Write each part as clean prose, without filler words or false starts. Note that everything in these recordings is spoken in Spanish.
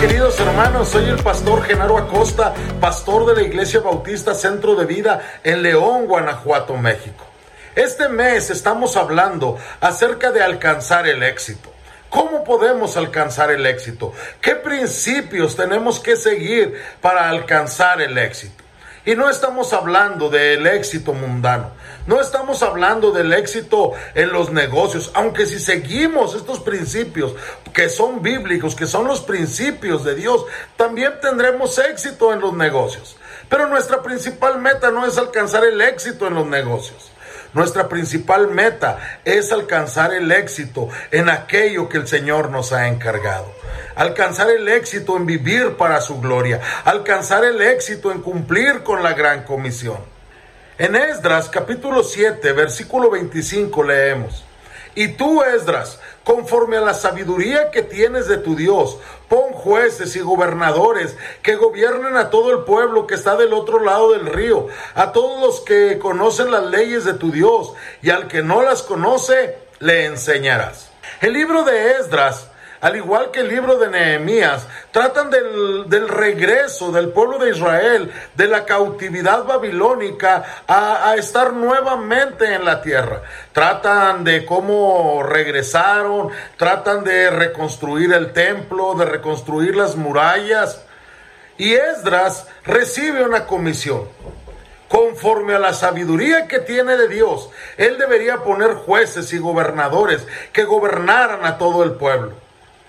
queridos hermanos, soy el pastor Genaro Acosta, pastor de la Iglesia Bautista Centro de Vida en León, Guanajuato, México. Este mes estamos hablando acerca de alcanzar el éxito. ¿Cómo podemos alcanzar el éxito? ¿Qué principios tenemos que seguir para alcanzar el éxito? Y no estamos hablando del éxito mundano, no estamos hablando del éxito en los negocios, aunque si seguimos estos principios que son bíblicos, que son los principios de Dios, también tendremos éxito en los negocios. Pero nuestra principal meta no es alcanzar el éxito en los negocios. Nuestra principal meta es alcanzar el éxito en aquello que el Señor nos ha encargado. Alcanzar el éxito en vivir para su gloria. Alcanzar el éxito en cumplir con la gran comisión. En Esdras capítulo 7, versículo 25 leemos: Y tú, Esdras, conforme a la sabiduría que tienes de tu Dios, pon jueces y gobernadores que gobiernen a todo el pueblo que está del otro lado del río, a todos los que conocen las leyes de tu Dios, y al que no las conoce, le enseñarás. El libro de Esdras, al igual que el libro de Nehemías, tratan del regreso del pueblo de Israel de la cautividad babilónica a estar nuevamente en la tierra. Tratan de cómo regresaron, tratan de reconstruir el templo, de reconstruir las murallas. Y Esdras recibe una comisión. Conforme a la sabiduría que tiene de Dios, él debería poner jueces y gobernadores que gobernaran a todo el pueblo,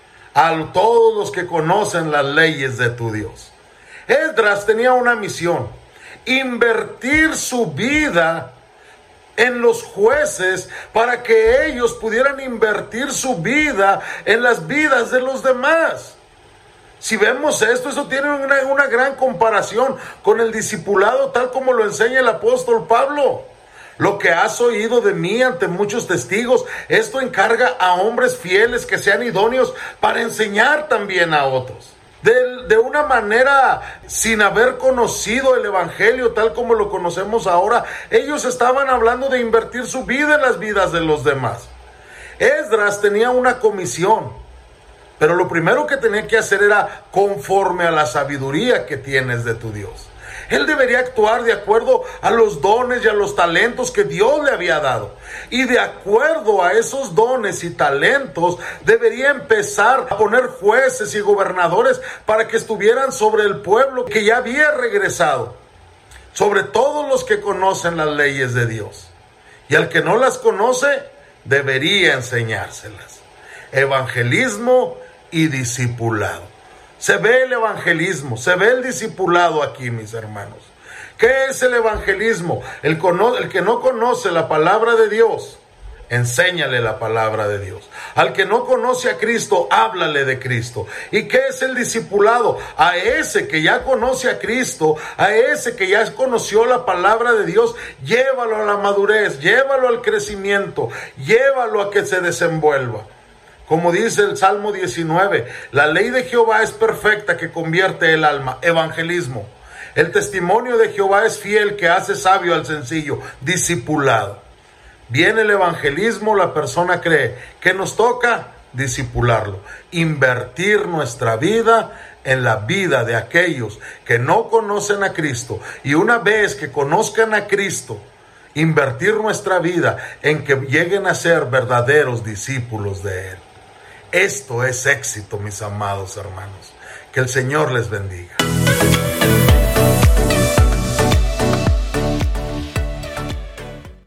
a todos los que conocen las leyes de tu Dios. Esdras tenía una misión: invertir su vida en los jueces para que ellos pudieran invertir su vida en las vidas de los demás. Si vemos esto, eso tiene una gran comparación con el discipulado tal como lo enseña el apóstol Pablo. Lo que has oído de mí ante muchos testigos, esto encarga a hombres fieles que sean idóneos para enseñar también a otros. De una manera, sin haber conocido el evangelio tal como lo conocemos ahora, ellos estaban hablando de invertir su vida en las vidas de los demás. Esdras tenía una comisión, pero lo primero que tenía que hacer era conforme a la sabiduría que tienes de tu Dios. Él debería actuar de acuerdo a los dones y a los talentos que Dios le había dado. Y de acuerdo a esos dones y talentos, debería empezar a poner jueces y gobernadores para que estuvieran sobre el pueblo que ya había regresado, sobre todos los que conocen las leyes de Dios. Y al que no las conoce, debería enseñárselas. Evangelismo y discipulado. Se ve el evangelismo, se ve el discipulado aquí, mis hermanos. ¿Qué es el evangelismo? El que no conoce la palabra de Dios, enséñale la palabra de Dios. Al que no conoce a Cristo, háblale de Cristo. ¿Y qué es el discipulado? A ese que ya conoce a Cristo, a ese que ya conoció la palabra de Dios, llévalo a la madurez, llévalo al crecimiento, llévalo a que se desenvuelva. Como dice el Salmo 19, la ley de Jehová es perfecta que convierte el alma. Evangelismo. El testimonio de Jehová es fiel que hace sabio al sencillo. Discipulado. Viene el evangelismo, la persona cree. ¿Qué nos toca? Discipularlo. Invertir nuestra vida en la vida de aquellos que no conocen a Cristo. Y una vez que conozcan a Cristo, invertir nuestra vida en que lleguen a ser verdaderos discípulos de Él. Esto es éxito, mis amados hermanos. Que el Señor les bendiga.